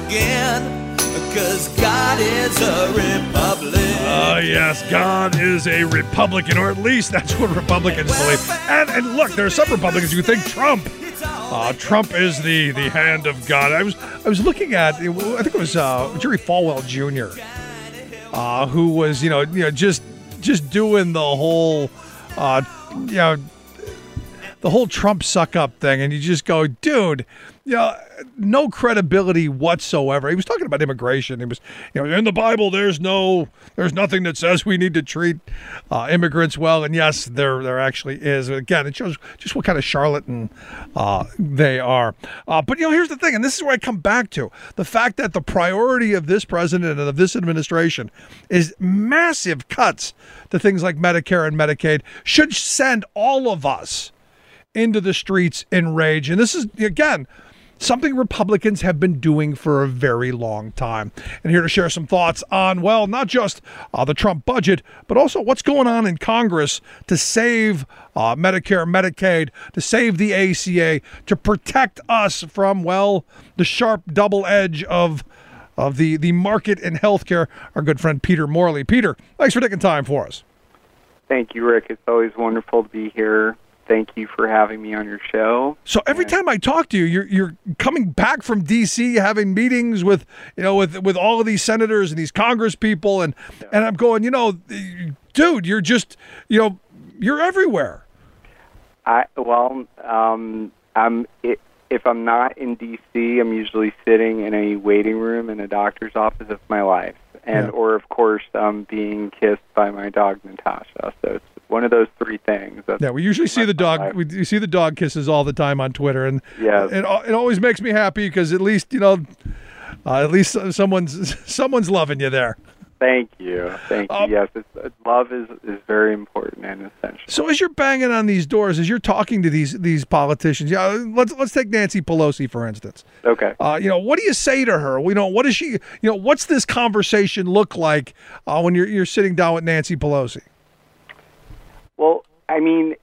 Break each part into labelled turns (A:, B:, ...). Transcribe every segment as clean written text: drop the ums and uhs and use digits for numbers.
A: again, 'cause God is a Republican.
B: Yes, God is a Republican, or at least that's what Republicans believe. And look, there are some Republicans who think Trump is the hand of God. I was looking at, I think it was Jerry Falwell Jr., who was just doing the whole the whole Trump suck up thing, and you just go, dude, no credibility whatsoever. He was talking about immigration. He was, in the Bible, there's nothing that says we need to treat immigrants well. And yes, there actually is. Again, it shows just what kind of charlatan they are. But here's the thing, and this is where I come back to the fact that the priority of this president and of this administration is massive cuts to things like Medicare and Medicaid should send all of us into the streets in rage. And this is, again, something Republicans have been doing for a very long time. And here to share some thoughts on, well, not just the Trump budget, but also what's going on in Congress to save Medicare, Medicaid, to save the ACA, to protect us from, well, the sharp double edge of the market in healthcare. Our good friend Peter Morley. Peter, thanks for taking time for us.
C: Thank you, Rick. It's always wonderful to be here. Thank you for having me on your show.
B: So every time I talk to you, you're coming back from D.C., having meetings with with all of these senators and these Congress people, and I'm going, dude, you're just you're everywhere.
C: If I'm not in D.C., I'm usually sitting in a waiting room in a doctor's office of my life, or of course, being kissed by my dog Natasha. So it's one of those three things.
B: We usually see the dog. We see the dog kisses all the time on Twitter, and it always makes me happy because at least someone's loving you there.
C: Thank you. Yes, love is very important and essential.
B: So as you're banging on these doors, as you're talking to these politicians, let's take Nancy Pelosi for instance.
C: Okay.
B: What do you say to her? What is she? What's this conversation look like when you're sitting down with Nancy Pelosi?
C: Well, I mean,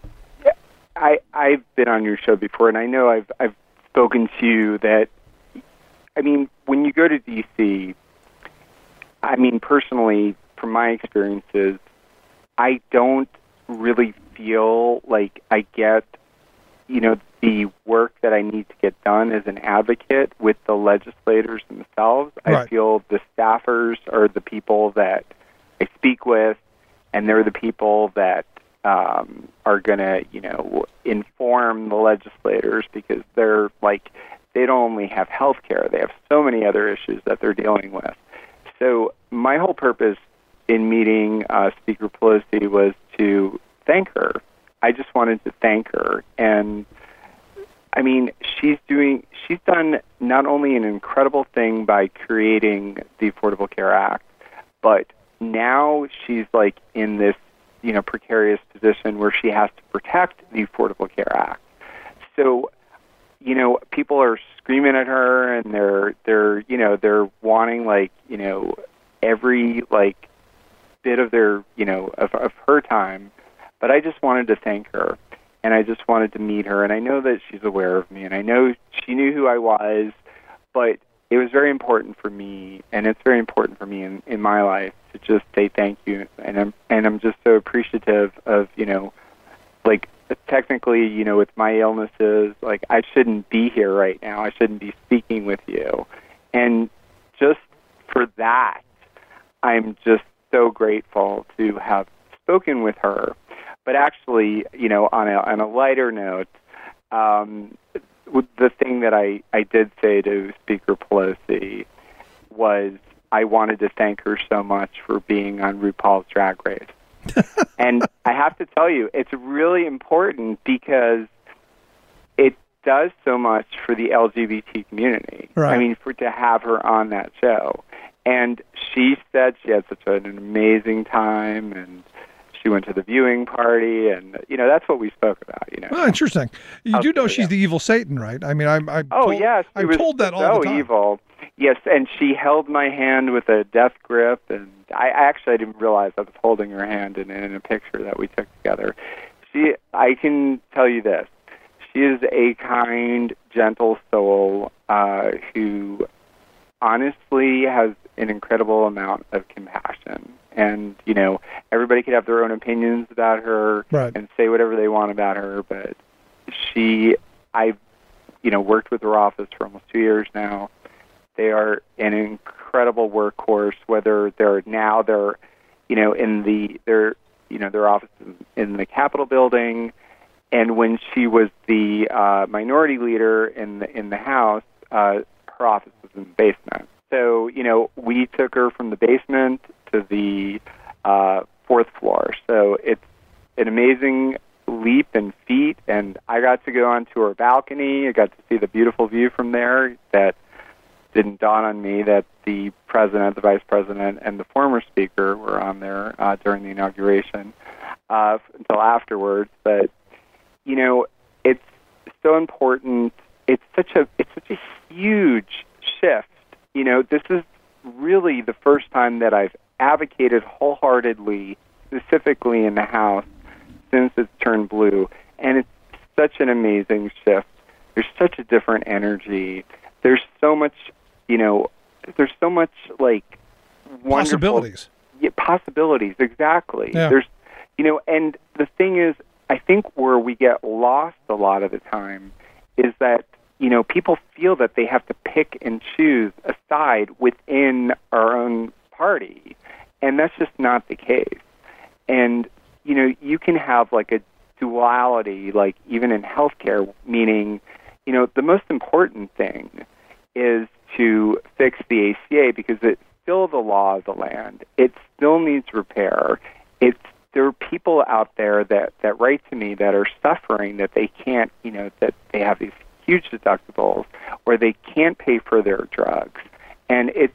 C: I've been on your show before, and I know I've spoken to you that, I mean, when you go to D.C., I mean, personally, from my experiences, I don't really feel like I get, the work that I need to get done as an advocate with the legislators themselves.
B: Right.
C: I feel the staffers are the people that I speak with, and they're the people that are going to, inform the legislators, because they're they don't only have health care, they have so many other issues that they're dealing with. So my whole purpose in meeting Speaker Pelosi was to thank her. I just wanted to thank her. And, I mean, she's done not only an incredible thing by creating the Affordable Care Act, but now she's in this, precarious position where she has to protect the Affordable Care Act. So, people are screaming at her, and they're wanting every bit of their of her time. But I just wanted to thank her, and I just wanted to meet her, and I know that she's aware of me, and I know she knew who I was, but it was very important for me, and it's very important for me in my life to just say thank you, and I'm just so appreciative of technically, with my illnesses, I shouldn't be here right now. I shouldn't be speaking with you. And just for that, I'm just so grateful to have spoken with her. But actually, on a lighter note, the thing that I did say to Speaker Pelosi was I wanted to thank her so much for being on RuPaul's Drag Race. And I have to tell you, it's really important because it does so much for the LGBT community.
B: Right.
C: I mean, to have her on that show. And she said she had such an amazing time, and she went to the viewing party, and that's what we spoke about.
B: Oh, interesting. You do know she's the evil Satan, right? I mean, I'm told that all the time.
C: So evil. Yes, and she held my hand with a death grip, and I didn't realize I was holding her hand in a picture that we took together. I can tell you this: she is a kind, gentle soul who honestly has an incredible amount of compassion. And, everybody could have their own opinions about her
B: Right.
C: and say whatever they want about her, but I've, worked with her office for almost 2 years now. They are an incredible workhorse, whether they're in their office in the Capitol building, and when she was the minority leader in the House, her office was in the basement. So, we took her from the basement to the fourth floor. So it's an amazing leap in feet, and I got to go onto her balcony. I got to see the beautiful view from there that didn't dawn on me that the president, the vice president, and the former speaker were on there during the inauguration until afterwards. But it's so important. It's such a huge shift. This is really the first time that I've advocated wholeheartedly, specifically in the House, since it's turned blue, and it's such an amazing shift. There's such a different energy. There's so much, there's so much like wonderful
B: Possibilities.
C: Yeah, possibilities, exactly.
B: Yeah.
C: There's, and the thing is, I think where we get lost a lot of the time is that, people feel that they have to pick and choose a side within our own party, and that's just not the case. And, you can have like a duality, like even in healthcare, meaning, the most important thing is to fix the ACA because it's still the law of the land. It still needs repair. There are people out there that write to me that are suffering, that they can't, that they have these huge deductibles or they can't pay for their drugs. And it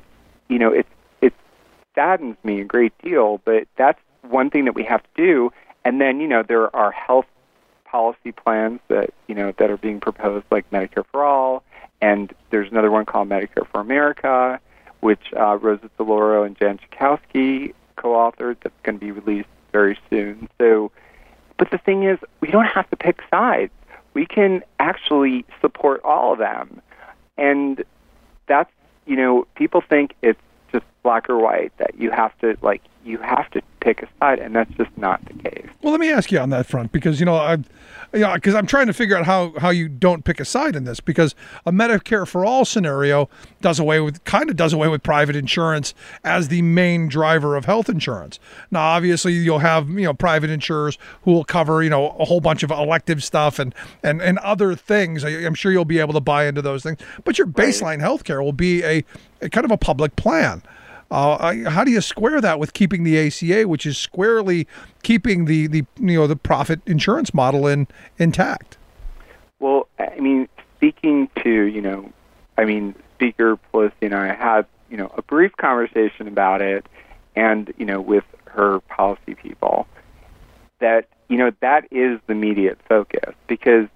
C: saddens me a great deal, but that's one thing that we have to do. And then, there are health policy plans that, that are being proposed, like Medicare for All, and there's another one called Medicare for America, which Rosa DeLauro and Jen Schakowsky co-authored, that's going to be released very soon. So, but the thing is, we don't have to pick sides. We can actually support all of them. And that's, people think it's just black or white, that you have to pick a side, and that's just not the case.
B: Well, let me ask you on that front, because because I'm trying to figure out how you don't pick a side in this, because a Medicare for All scenario does away with private insurance as the main driver of health insurance. Now, obviously, you'll have private insurers who will cover a whole bunch of elective stuff and other things. I'm sure you'll be able to buy into those things, but your baseline health care will be a kind of a public plan. How do you square that with keeping the ACA, which is squarely keeping the profit insurance model intact?
C: Well, I mean, speaking to Speaker Pelosi and I had a brief conversation about it, and with her policy people, that that is the immediate focus, because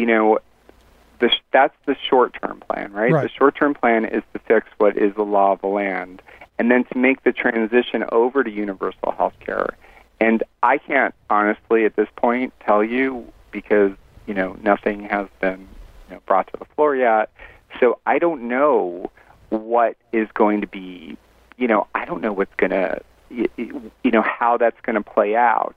C: that's the short-term plan, right? The short-term plan is to fix what is the law of the land, and then to make the transition over to universal health care. And I can't honestly at this point tell you, because, nothing has been brought to the floor yet. So I don't know what is going to be, I don't know what's going to, how that's going to play out.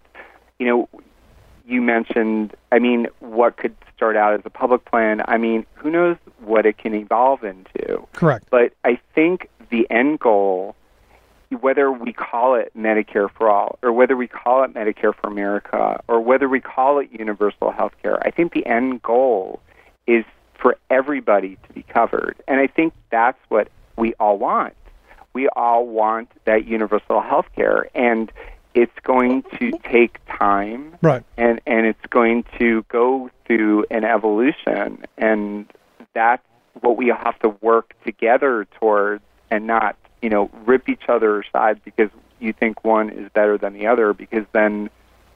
C: You mentioned, what could start out as a public plan. Who knows what it can evolve into.
B: Correct.
C: But I think the end goal, whether we call it Medicare for All, or whether we call it Medicare for America, or whether we call it universal health care, I think the end goal is for everybody to be covered. And I think that's what we all want. We all want that universal health care. And it's going to take time,
B: right?
C: And it's going to go through an evolution, and that's what we have to work together towards, and not rip each other aside because you think one is better than the other, because then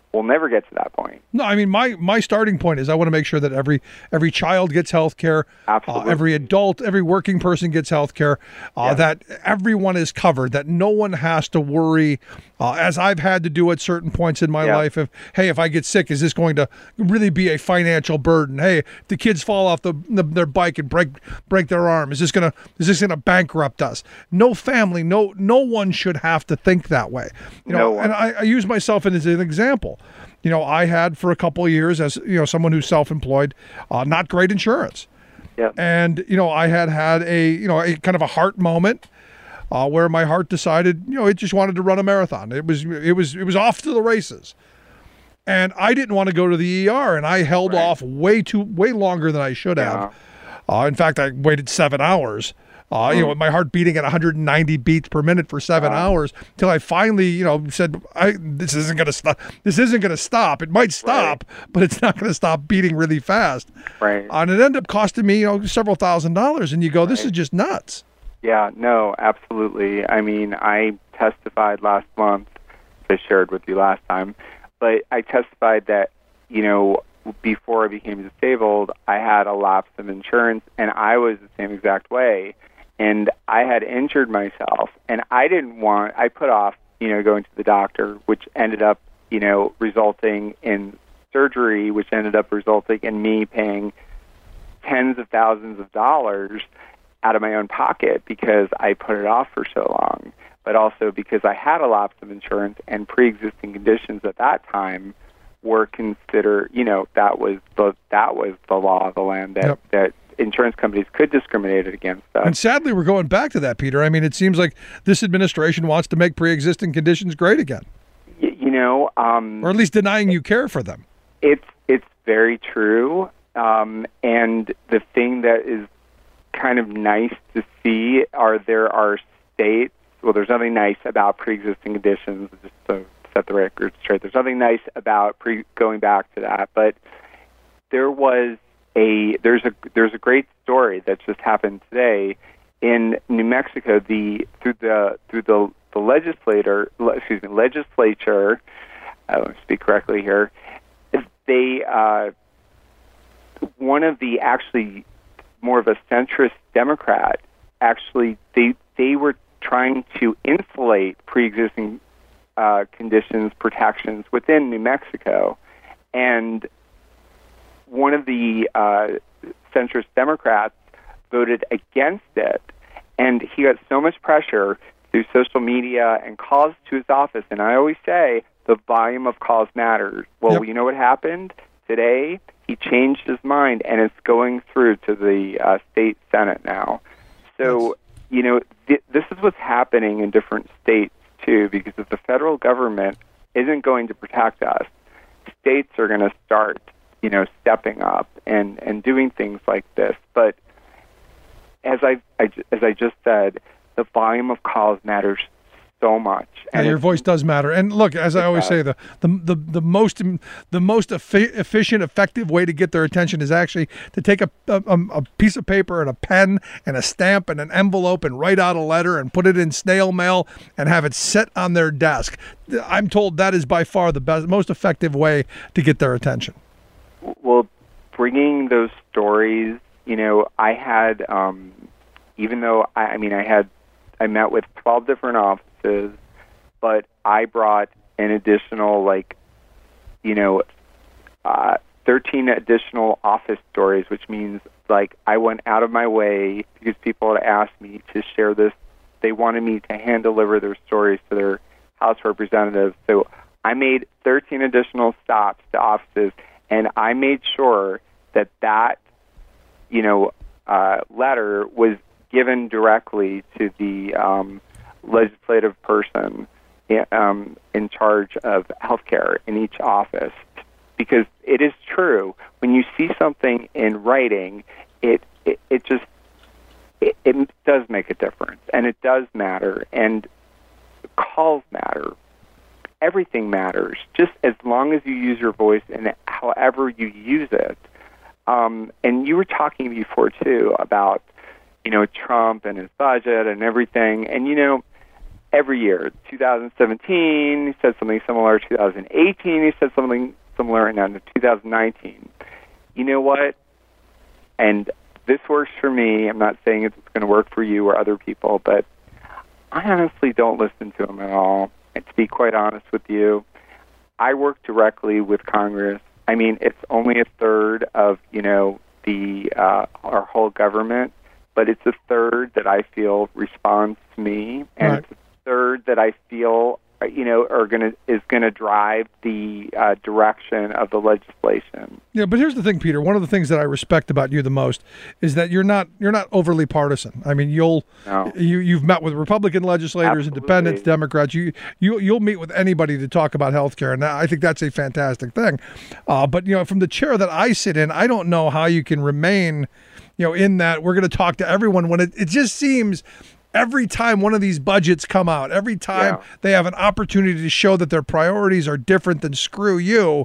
C: we'll never get to that point.
B: No, I mean, my starting point is I want to make sure that every child gets health care, every adult, every working person gets health care, that everyone is covered, that no one has to worry, as I've had to do at certain points in my life, if I get sick, is this going to really be a financial burden? Hey, if the kids fall off their bike and break their arm, is this gonna bankrupt us? No family, no one should have to think that way. And I use myself as an example. I had for a couple of years, as someone who's self-employed, not great insurance.
C: Yep.
B: And I had a kind of a heart moment where my heart decided it just wanted to run a marathon. It was off to the races, and I didn't want to go to the ER, and I held off way longer than I should have. In fact, I waited 7 hours. With my heart beating at 190 beats per minute for 7 hours, till I finally, said, "This isn't going to stop. This isn't going to stop. It might stop, but it's not going to stop beating really fast."
C: Right.
B: And it ended up costing me, several $1,000s. And you go, "This is just nuts."
C: Yeah. No. Absolutely. I mean, I testified last month. I shared with you last time, but I testified that before I became disabled, I had a lapse of insurance, and I was the same exact way. And I had injured myself, and I put off, going to the doctor, which ended up, resulting in surgery, which ended up resulting in me paying tens of thousands of dollars out of my own pocket because I put it off for so long, but also because I had a lapse of insurance and pre-existing conditions at that time were considered, that was the law of the land that insurance companies could discriminate against us.
B: And sadly, we're going back to that, Peter. I mean, it seems like this administration wants to make pre-existing conditions great again. Or at least denying you care for them.
C: It's very true. And the thing that is kind of nice to see there are states, well, there's nothing nice about pre-existing conditions, just to set the record straight. There's nothing nice about going back to that, but there's a great story that just happened today in New Mexico. Through the legislature. Let me speak correctly here. They one of the actually more of a centrist Democrat. Actually, they were trying to insulate pre-existing conditions protections within New Mexico, and one of the centrist Democrats voted against it, and he got so much pressure through social media and calls to his office. And I always say the volume of calls matters. Well, You know what happened today? He changed his mind, and it's going through to the state Senate now. So, this is what's happening in different states too, because if the federal government isn't going to protect us, states are going to start stepping up and doing things like this. But as I just said, the volume of calls matters so much.
B: And your voice does matter. And look, as I always say, the most efficient, effective way to get their attention is actually to take a piece of paper and a pen and a stamp and an envelope and write out a letter and put it in snail mail and have it sit on their desk. I'm told that is by far the best, most effective way to get their attention.
C: Well, bringing those stories, I had, even though I met with 12 different offices, but I brought an additional 13 additional office stories, which means I went out of my way because people had asked me to share this. They wanted me to hand deliver their stories to their House representatives. So I made 13 additional stops to offices, and I made sure that letter was given directly to the legislative person in charge of healthcare in each office, because it is true when you see something in writing, it does make a difference, and it does matter, and calls matter. Everything matters, just as long as you use your voice and however you use it. And you were talking before too about Trump and his budget and everything, and every year. 2017, he said something similar. 2018, he said something similar, and now in 2019. You know what? And this works for me. I'm not saying it's going to work for you or other people, but I honestly don't listen to him at all. And to be quite honest with you, I work directly with Congress. I mean, it's only a third of, our whole government, but it's a third that I feel responds to me, and it's a third that I feel, is going to drive the direction of the legislation.
B: Yeah, but here's the thing, Peter. One of the things that I respect about you the most is that you're not overly partisan. I mean, you've met with Republican legislators,
C: Absolutely.
B: Independents, Democrats. You'll meet with anybody to talk about health care, and I think that's a fantastic thing. But from the chair that I sit in, I don't know how you can remain, in that we're going to talk to everyone when it just seems. Every time one of these budgets come out, every time they have an opportunity to show that their priorities are different than screw you,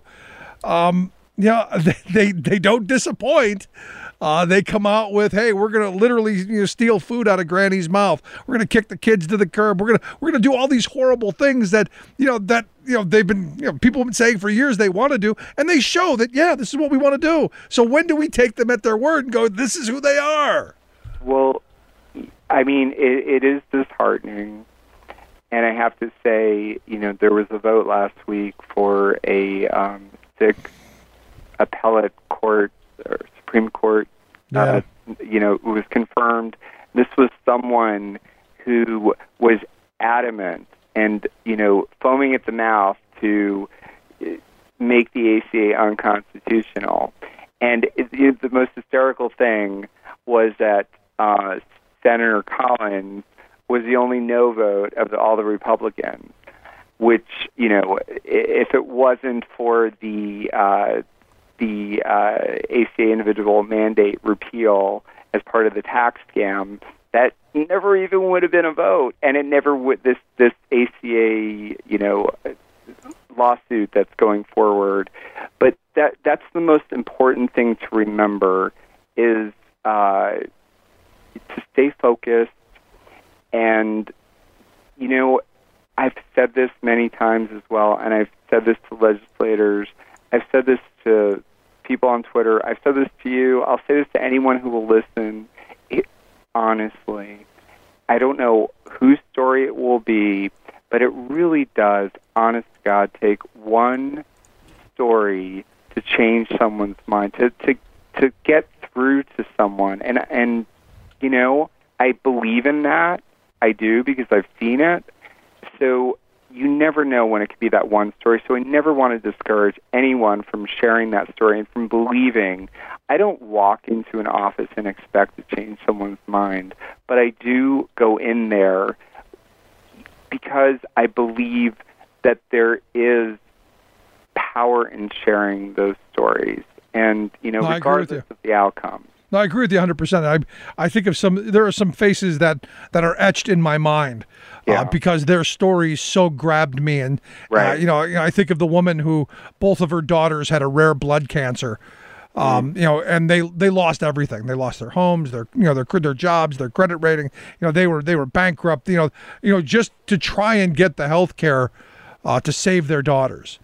B: they don't disappoint. They come out with, hey, we're going to literally steal food out of Granny's mouth. We're going to kick the kids to the curb. We're going to do all these horrible things that they've been people have been saying for years they want to do, and they show that this is what we want to do. So when do we take them at their word and go, this is who they are?
C: Well, I mean, it is disheartening, and I have to say, there was a vote last week for a Sixth Appellate Court or Supreme Court. It was confirmed. This was someone who was adamant and foaming at the mouth to make the ACA unconstitutional. And the most hysterical thing was that Senator Collins was the only no vote of all the Republicans, which, if it wasn't for the ACA individual mandate repeal as part of the tax scam, that never even would have been a vote, and it never would. This ACA, lawsuit that's going forward, but that's the most important thing to remember is to stay focused. And, I've said this many times as well, and I've said this to legislators. I've said this to people on Twitter. I've said this to you. I'll say this to anyone who will listen. Honestly, I don't know whose story it will be, but it really does, honest to God, take one story to change someone's mind, to get through to someone. And I believe in that. I do, because I've seen it. So you never know when it could be that one story. So I never want to discourage anyone from sharing that story and from believing. I don't walk into an office and expect to change someone's mind, but I do go in there because I believe that there is power in sharing those stories, and regardless of the outcome.
B: No, I agree with you 100%. I think of there are some faces that are etched in my mind because their stories so grabbed me. And, I think of the woman who both of her daughters had a rare blood cancer, and they lost everything. They lost their homes, their jobs, their credit rating. They were bankrupt, just to try and get the health care to save their daughters.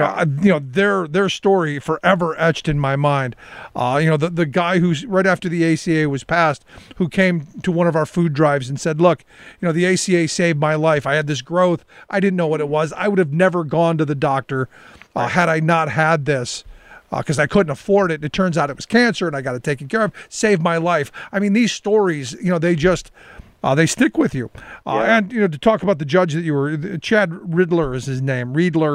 B: Their story forever etched in my mind. The guy who's right after the ACA was passed, who came to one of our food drives and said, "Look, the ACA saved my life. I had this growth. I didn't know what it was. I would have never gone to the doctor had I not had this." Because I couldn't afford it. It turns out it was cancer, and I got it taken care of. Saved my life. I mean, these stories, they just they stick with you. And to talk about the judge that you were, Chad Riedler is his name. Riedler.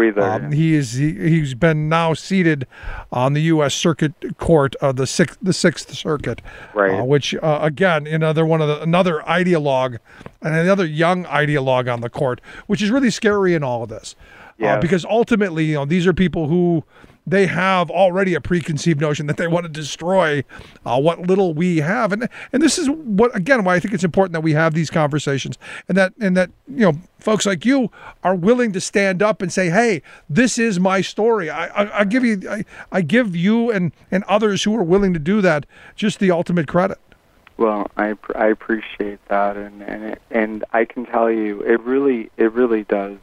B: He's been now seated on the U.S. Circuit Court of the Sixth Circuit, which again, another ideologue, and another young ideologue on the court, which is really scary in all of this. Because ultimately, these are people who they have already a preconceived notion that they want to destroy what little we have, and this is why I think it's important that we have these conversations, and that folks like you are willing to stand up and say, hey, this is my story. I give you and others who are willing to do that just the ultimate credit.
C: Well, I appreciate that, and I can tell you, it really does.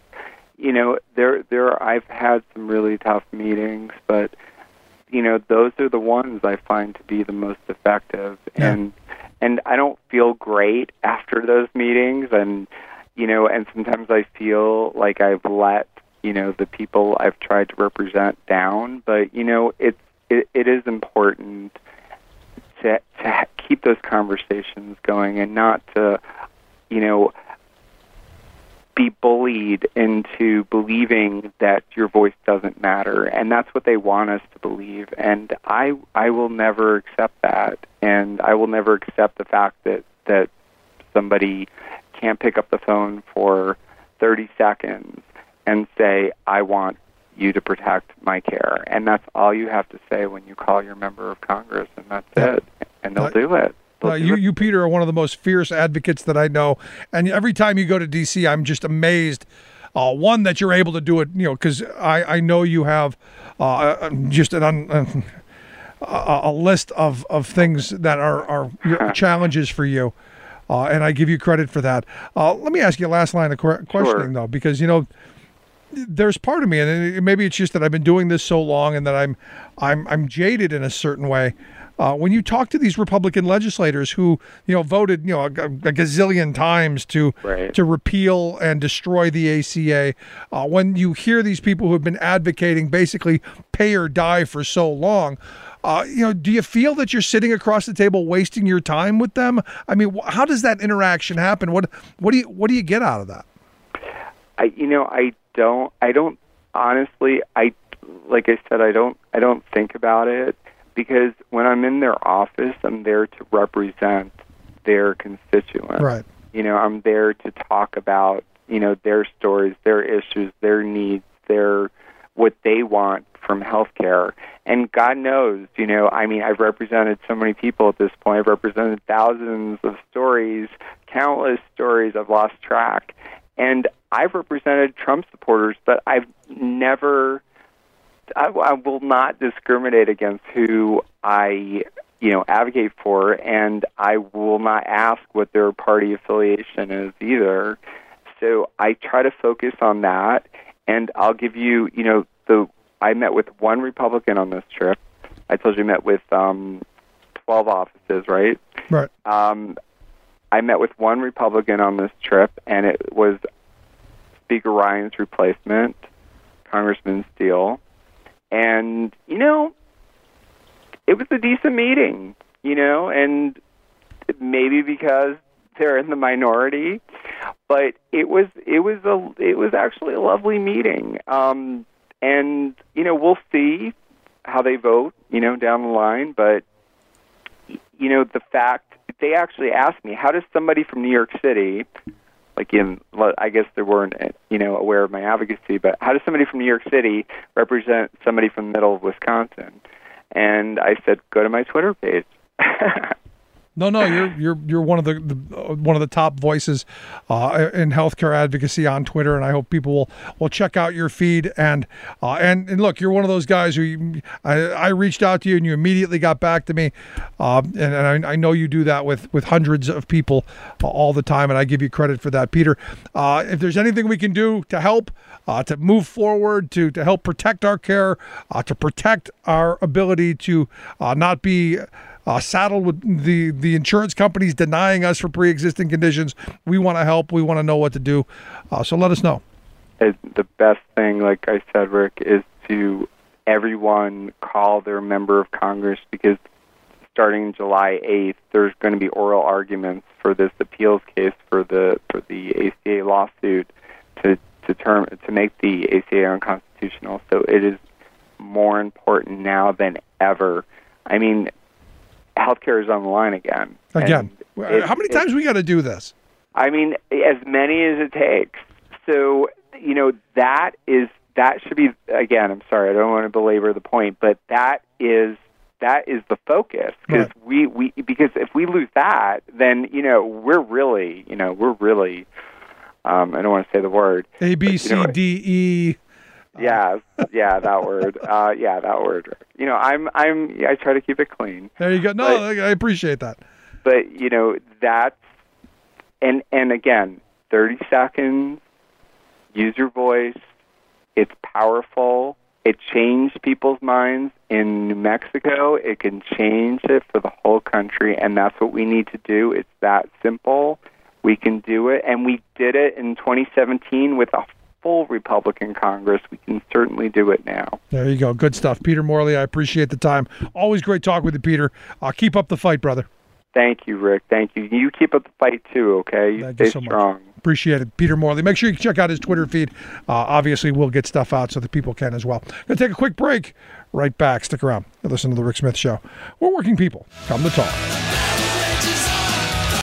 C: I've had some really tough meetings, but those are the ones I find to be the most effective, and I don't feel great after those meetings, and sometimes I feel like I've let the people I've tried to represent down, but it is important to keep those conversations going and not to, be bullied into believing that your voice doesn't matter. And that's what they want us to believe. And I will never accept that. And I will never accept the fact that somebody can't pick up the phone for 30 seconds and say, I want you to protect my care. And that's all you have to say when you call your member of Congress, and that's it. And they'll do it.
B: You, Peter, are one of the most fierce advocates that I know. And every time you go to D.C., I'm just amazed, one, that you're able to do it, because I know you have just a list of things that are challenges for you. And I give you credit for that. Let me ask you a last line of questioning, though, because, there's part of me, and maybe it's just that I've been doing this so long and that I'm jaded in a certain way. When you talk to these Republican legislators who, voted, a gazillion times to repeal and destroy the ACA, when you hear these people who have been advocating basically pay or die for so long, do you feel that you're sitting across the table wasting your time with them? I mean, how does that interaction happen? What do you get out of that?
C: I don't honestly, like I said, I don't think about it, because when I'm in their office, I'm there to represent their constituents.
B: Right.
C: I'm there to talk about, their stories, their issues, their needs, what they want from healthcare. And God knows, I've represented so many people at this point. I've represented thousands of stories, countless stories. I've lost track. And I've represented Trump supporters, but I will not discriminate against who I, advocate for, and I will not ask what their party affiliation is either. So I try to focus on that, and I'll give you, I met with one Republican on this trip. I told you I met with 12 offices, right?
B: Right.
C: I met with one Republican on this trip, and it was Speaker Ryan's replacement, Congressman Steele. And, it was a decent meeting, and maybe because they're in the minority, but it was actually a lovely meeting. And, we'll see how they vote, down the line. But, the fact they actually asked me, how does somebody from New York City, I guess they weren't, aware of my advocacy, but how does somebody from New York City represent somebody from the middle of Wisconsin? And I said, go to my Twitter page.
B: No, you're one of the top voices in healthcare advocacy on Twitter, and I hope people will check out your feed. And look, you're one of those guys who I reached out to you and you immediately got back to me, and I know you do that with hundreds of people all the time, and I give you credit for that, Peter. If there's anything we can do to help, to move forward, to help protect our care, to protect our ability to not be saddled with the insurance companies denying us for pre-existing conditions, we want to help. We want to know what to do. So let us know.
C: The best thing, like I said, Rick, is to everyone call their member of Congress, because starting July 8th, there's going to be oral arguments for this appeals case for the ACA lawsuit to make the ACA unconstitutional. So it is more important now than ever. I mean, healthcare is on the line again.
B: How many times we got to do this?
C: I mean, as many as it takes. So, that should be, again, I'm sorry, I don't want to belabor the point, but that is the focus. Because because if we lose that, then, we're really, I don't want to say the word.
B: A, B, C, D, E.
C: Yeah, that word. That word. I try to keep it clean.
B: There you go. No, I appreciate that.
C: But, you know, that's, and again, 30 seconds, use your voice. It's powerful. It changed people's minds in New Mexico. It can change it for the whole country, and that's what we need to do. It's that simple. We can do it, and we did it in 2017 with a full Republican Congress. We can certainly do it now.
B: There you go. Good stuff. Peter Morley, I appreciate the time. Always great talk with you, Peter. Keep up the fight, brother.
C: Thank you, Rick. Thank you. You keep up the fight, too, okay? You
B: Thank
C: stay
B: you so
C: strong.
B: much. Appreciate it. Peter Morley. Make sure you check out his Twitter feed. Obviously, we'll get stuff out so that people can as well. Going to take a quick break. Right back. Stick around. Listen to The Rick Smith Show. We're working people. Come to talk.